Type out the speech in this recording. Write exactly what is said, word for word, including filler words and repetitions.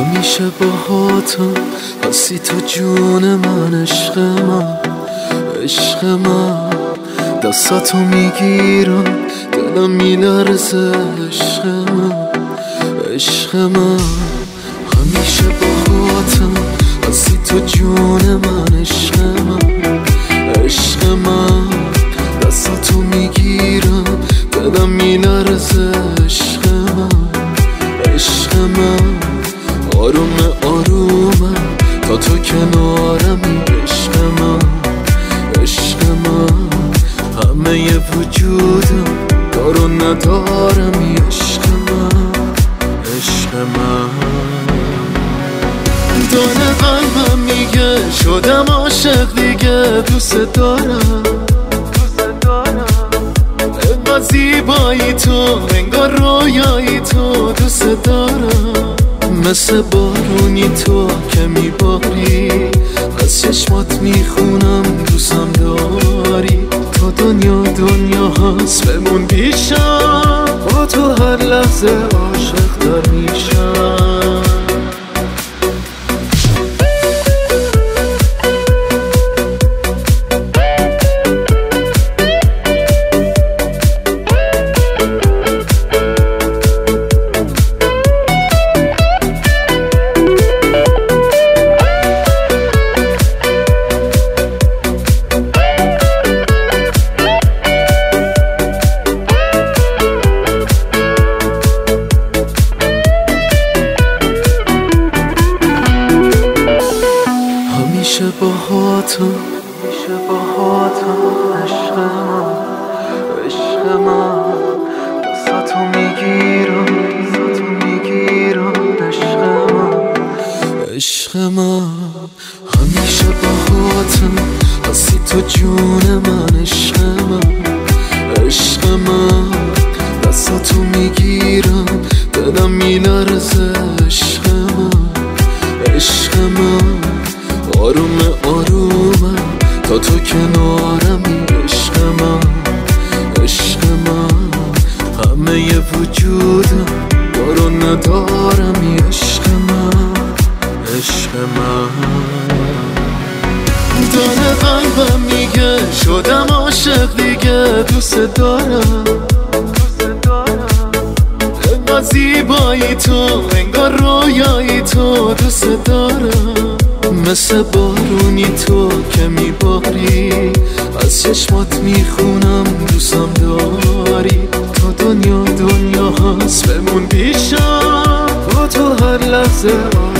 همیشه باهاتم هستی تو جون من، عشق من عشق من. دستاتو میگیرم دلم میلرزه، عشق من عشق من. همیشه باهاتم هستی تو جون من، عشق من عشق من. دستاتو میگیرم دلم میلرزه، عشق من عشق من. آروم آرومه تا تو کنارمی، عشق من عشق من. همه وجودم دارو ندارمی، عشق من عشق من. داره قلبم میگه شدم عاشق دیگه، دوست دارم انقدر زیبایی تو، انگار رویایی تو، دوست دارم. مثل بارونی تو که میباری، از چشمات میخونم دوستم داری. تا دنیا دنیا هست بمون پیشم، با تو هر لحظه عاشق دار میشم. همیشه باهاتم همیشه باهاتم، عشق من عشق من. دستاتو میگیرم دستاتو میگیرم، عشق من عشق من. همیشه باهاتم هستی تو جون من، عشق من عشق من. دستاتو میگیرم دلم میلرزه، عشق من عشق من. آروم آرومه تا تو کنارمی، عشق من عشق من. همه وجودم دارو ندارمی، عشق من عشق من. داره قلبم میگه شدم عاشق دیگه، دوست دارم انقدر زیبایی تو، انگار رویایی تو، دوست دارم. مثل بارونی تو که میباری، از چشمات میخونم دوستم داری. تا دنیا دنیا هست بمون پیشم، با تو هر لحظه